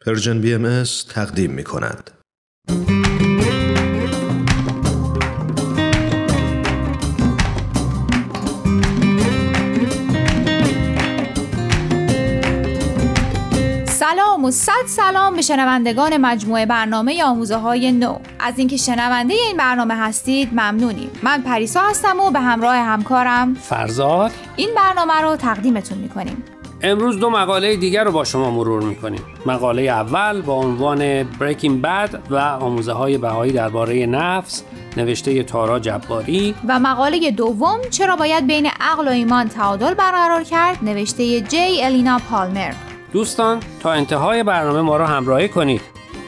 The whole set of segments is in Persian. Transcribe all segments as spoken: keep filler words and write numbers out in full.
پرژن بی ام اس تقدیم می کند. سلام و صد سلام به شنوندگان مجموعه برنامه آموزه‌های نو. از اینکه شنونده این برنامه هستید ممنونیم. من پریسا هستم و به همراه همکارم فرزاد این برنامه رو تقدیمتون می‌کنیم. امروز دو مقاله دیگر رو با شما مرور می‌کنیم. مقاله اول با عنوان Breaking Bad و آموزه‌های بهایی درباره نفس، نوشته تارا جباری، و مقاله دوم چرا باید بین عقل و ایمان تعادل برقرار کرد، نوشته جی الینا پالمر. دوستان تا انتهای برنامه ما رو همراهی کنید.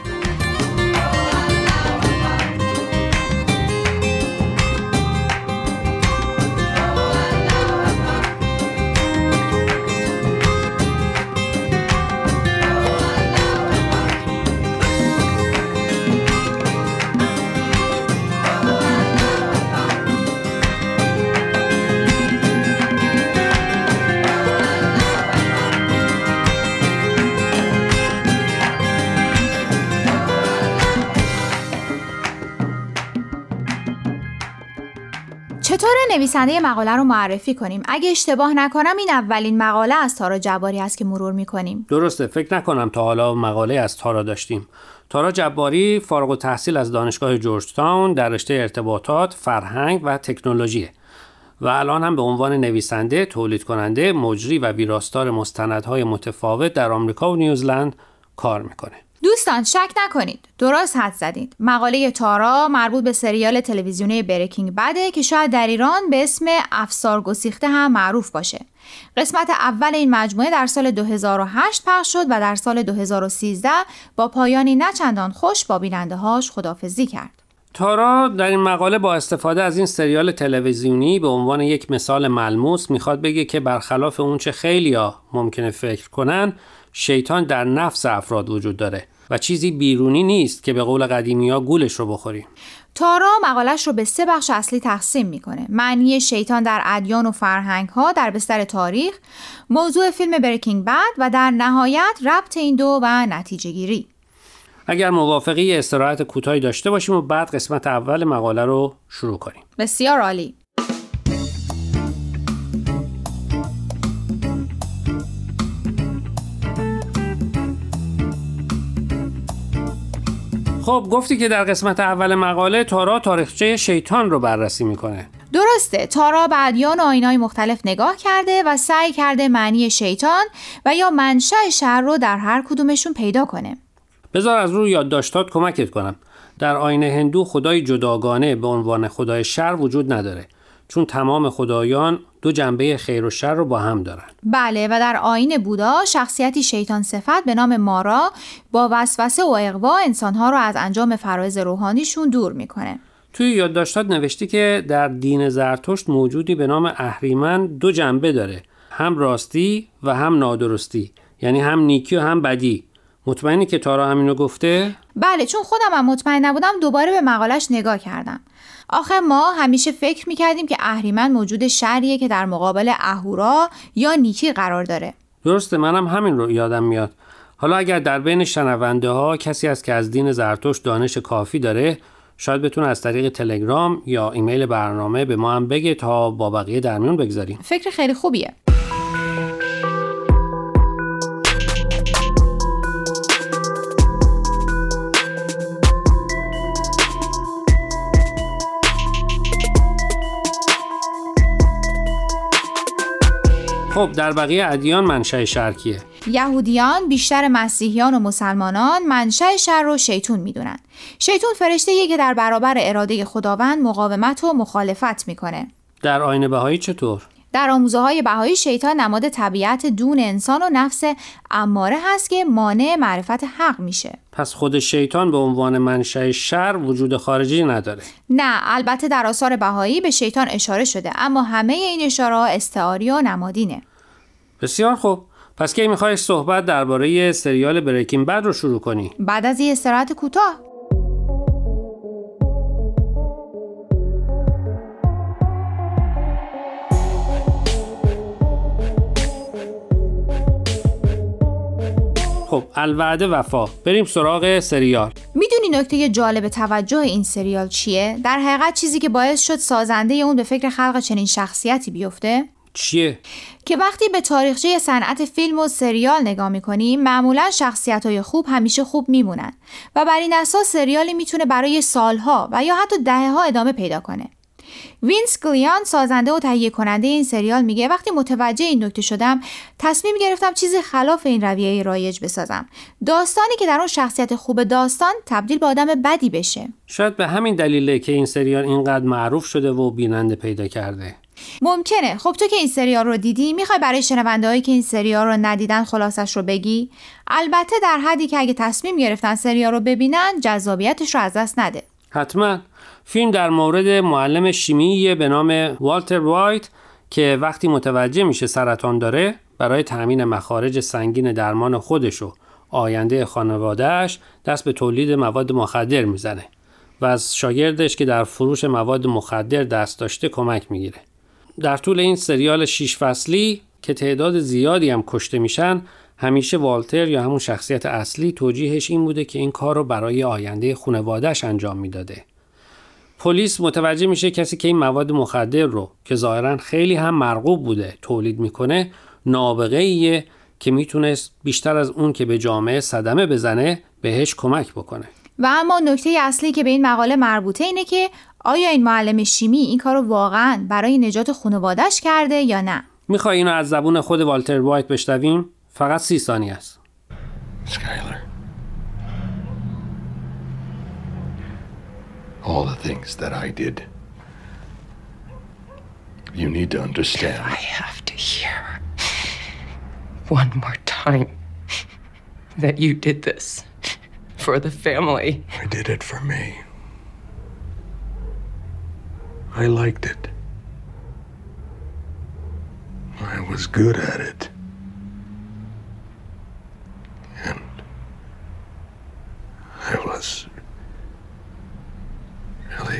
چطور نویسنده مقاله رو معرفی کنیم؟ اگه اشتباه نکنم این اولین مقاله از تارا جباری است که مرور می‌کنیم. درسته، فکر نکنم تا حالا مقاله از تارا داشتیم. تارا جباری فارغ التحصیل از دانشگاه جورج تاون در رشته ارتباطات، فرهنگ و تکنولوژی و الان هم به عنوان نویسنده، تولید کننده، مجری و ویراستار مستندهای متفاوت در آمریکا و نیوزلند کار میکنه. دوستان شک نکنید، درست حد زدید. مقاله تارا مربوط به سریال تلویزیونی بریکینگ بده که شاید در ایران به اسم افسار گسیخته هم معروف باشه. قسمت اول این مجموعه در سال دو هزار و هشت پخش شد و در سال دو هزار و سیزده با پایانی نه چندان خوش با بیننده‌هاش خداحافظی کرد. تارا در این مقاله با استفاده از این سریال تلویزیونی به عنوان یک مثال ملموس میخواد بگه که برخلاف اون چه خیلیا ممکنه فکر کنن، شیطان در نفس افراد وجود داره و چیزی بیرونی نیست که به قول قدیمی‌ها گولش رو بخوریم. تارا مقالش رو به سه بخش اصلی تقسیم میکنه: معنی شیطان در ادیان و فرهنگ‌ها در بستر تاریخ، موضوع فیلم بریکینگ بد و در نهایت ربط این دو و نتیجه گیری. اگر موافقی استراحت کوتاهی داشته باشیم و بعد قسمت اول مقاله رو شروع کنیم. بسیار عالی. خب گفتی که در قسمت اول مقاله تارا تاریخچه شیطان رو بررسی میکنه. درسته، تارا به ادیان و آیین‌های مختلف نگاه کرده و سعی کرده معنی شیطان و یا منشأ شر رو در هر کدومشون پیدا کنه. بذار از روی یادداشتات کمکت کنم. در آیین هندو خدای جداگانه به عنوان خدای شر وجود نداره، چون تمام خدایان دو جنبه خیر و شر رو با هم دارن. بله، و در آیین بودا شخصیتی شیطان صفت به نام مارا با وسوسه و اغوا انسانها رو از انجام فرایض روحانیشون دور میکنه. توی یادداشتات نوشتی که در دین زرتشت موجودی به نام اهریمن دو جنبه داره، هم راستی و هم نادرستی، یعنی هم نیکی و هم بدی. مطمئنی که تارا همینو گفته؟ بله، چون خودم هم مطمئن نبودم دوباره به مقالش نگاه کردم. آخه ما همیشه فکر میکردیم که اهریمن موجود شریه که در مقابل اهورا یا نیکی قرار داره. درسته، منم همین رو یادم میاد. حالا اگر در بین شنونده ها کسی هست که از دین زرتشت دانش کافی داره، شاید بتونه از طریق تلگرام یا ایمیل برنامه به ما هم بگه تا با بقیه در میون بگذاریم. فکر خیلی خوبیه. خب در بقیه ادیان منشأ شر کیه؟ یهودیان، بیشتر مسیحیان و مسلمانان منشأ شر رو شیطون میدونن. شیطون فرشته‌ایه که در برابر اراده خداوند مقاومت و مخالفت میکنه. در آیین بهایی چطور؟ در آموزه‌های بهایی شیطان نماد طبیعت دون انسان و نفس اماره هست که مانع معرفت حق میشه. پس خود شیطان به عنوان منشأ شر وجود خارجی نداره؟ نه، البته در آثار بهایی به شیطان اشاره شده، اما همه این اشاره‌ها استعاری و نمادینه. بسیار خوب. پس کی میخوای صحبت درباره سریال بریکینگ بد رو شروع کنی؟ بعد از این استراحت کوتاه. خب خب الوعده وفا، بریم سراغ سریال. میدونی نکته جالب توجه این سریال چیه؟ در حقیقت چیزی که باعث شد سازنده اون به فکر خلق چنین شخصیتی بیفته چیه؟ که وقتی به تاریخچه صنعت فیلم و سریال نگاه میکنیم معمولا شخصیت‌های خوب همیشه خوب میمونن و بر این اساس سریالی میتونه برای سالها و یا حتی دهه‌ها ادامه پیدا کنه. وینس گلیان سازنده و تهیه کننده این سریال میگه وقتی متوجه این نکته شدم تصمیم گرفتم چیزی خلاف این رویه رایج بسازم. داستانی که در اون شخصیت خوب داستان تبدیل به آدم بدی بشه. شاید به همین دلیله که این سریال اینقدر معروف شده و بیننده پیدا کرده. ممکنه. خب تو که این سریال رو دیدی میخوای برای شنونده‌هایی که این سریال رو ندیدن خلاصش رو بگی؟ البته در حدی که اگه تصمیم گرفتن سریال رو ببینن جذابیتش رو از دست نده. حتما. فیلم در مورد معلم شیمی به نام والتر وایت که وقتی متوجه میشه سرطان داره برای تأمین مخارج سنگین درمان خودش و آینده خانواده‌اش دست به تولید مواد مخدر میزنه و از شاگردش که در فروش مواد مخدر دست داشته کمک میگیره. در طول این سریال شش فصلی که تعداد زیادی هم کشته میشن همیشه والتر یا همون شخصیت اصلی توجیهش این بوده که این کار رو برای آینده خانواده‌اش انجام میداده. پلیس متوجه میشه کسی که این مواد مخدر رو که ظاهراً خیلی هم مرغوب بوده تولید میکنه نابغه‌ایه که میتونست بیشتر از اون که به جامعه صدمه بزنه بهش کمک بکنه. و اما نکته اصلی که به این مقاله مربوطه اینه که آیا این معلم شیمی این کارو واقعاً برای نجات خانواده‌اش کرده یا نه؟ میخوای اینو از زبون خود والتر وایت بشنویم؟ فقط سی ثانیه است. Skylar, all the things that I did, you need to understand. I have to hear one more time that you did this for the family. I did it for me. I liked it. I was good at it. And I was really,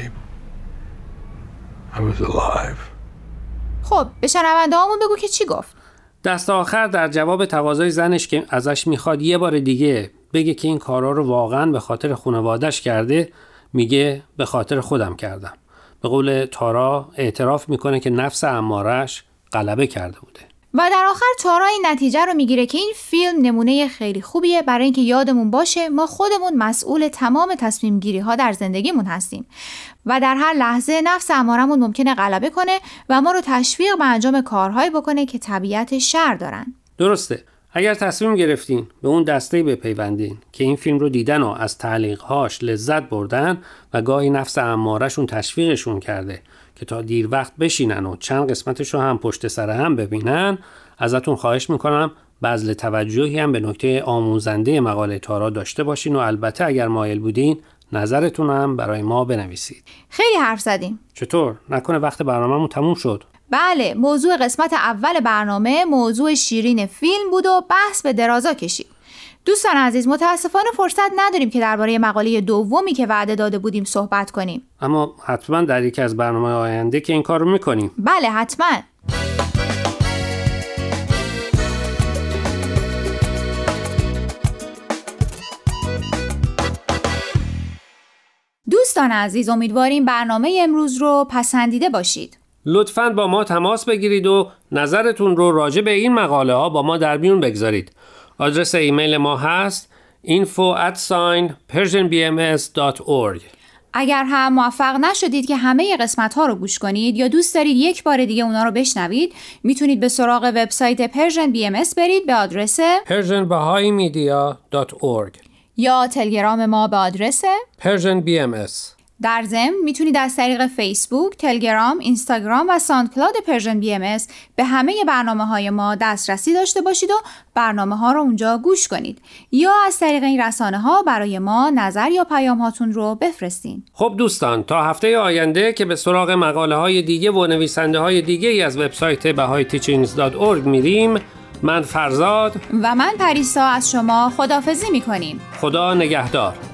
I was alive. خب به شنونده‌هامون بگو که چی گفت. دست آخر در جواب تقاضای زنش که ازش میخواد یه بار دیگه بگه که این کارا رو واقعا به خاطر خانواده‌اش کرده میگه به خاطر خودم کردم. به قول تارا اعتراف میکنه که نفس امارش غلبه کرده بوده. و در آخر تارا این نتیجه رو میگیره که این فیلم نمونه خیلی خوبیه برای اینکه یادمون باشه ما خودمون مسئول تمام تصمیم گیری ها در زندگیمون هستیم و در هر لحظه نفس امارمون ممکنه غلبه کنه و ما رو تشویق به انجام کارهایی بکنه که طبیعت شر دارن. درسته. اگر تصمیم گرفتین به اون دسته‌ای بپیوندین که این فیلم رو دیدن و از تعلیق‌هاش لذت بردن و گاهی نفس امارشون تشویقشون کرده که تا دیر وقت بشینن و چند قسمتش رو هم پشت سر هم ببینن، ازتون خواهش میکنم بذل توجهی هم به نکته آموزنده مقاله تارا داشته باشین و البته اگر مایل بودین نظرتون هم برای ما بنویسید. خیلی حرف زدیم. چطور؟ نکنه وقت برنامه‌مون تموم شد؟ بله، موضوع قسمت اول برنامه موضوع شیرین فیلم بود و بحث به درازا کشید. دوستان عزیز، متاسفانه فرصت نداریم که درباره مقاله دومی که وعده داده بودیم صحبت کنیم. اما حتما در یکی از برنامه‌های آینده که این کار رو میکنیم. بله حتما. دوستان عزیز، امیدواریم برنامه امروز رو پسندیده باشید. لطفاً با ما تماس بگیرید و نظرتون رو راجع به این مقاله ها با ما در میون بگذارید. آدرس ایمیل ما هست info at persian b m s dot org. اگر هم موفق نشدید که همه قسمت ها رو گوش کنید یا دوست دارید یک بار دیگه اونا رو بشنوید، میتونید به سراغ وبسایت Persian بی ام اس برید به آدرس persian bahai media dot org یا تلگرام ما به آدرس persian b m s. در ضمن میتونید از طریق فیسبوک، تلگرام، اینستاگرام و ساندکلاود پرژن بی ام اس به همه برنامه‌های ما دسترسی داشته باشید و برنامه‌ها رو اونجا گوش کنید یا از طریق این رسانه‌ها برای ما نظر یا پیام هاتون رو بفرستین. خب دوستان، تا هفته آینده که به سراغ مقاله‌های دیگه و نویسنده‌های دیگه ای از وبسایت bahai teachings dot org میریم. من فرزاد و من پریسا از شما خداحافظی می‌کنیم. خدا نگهدار.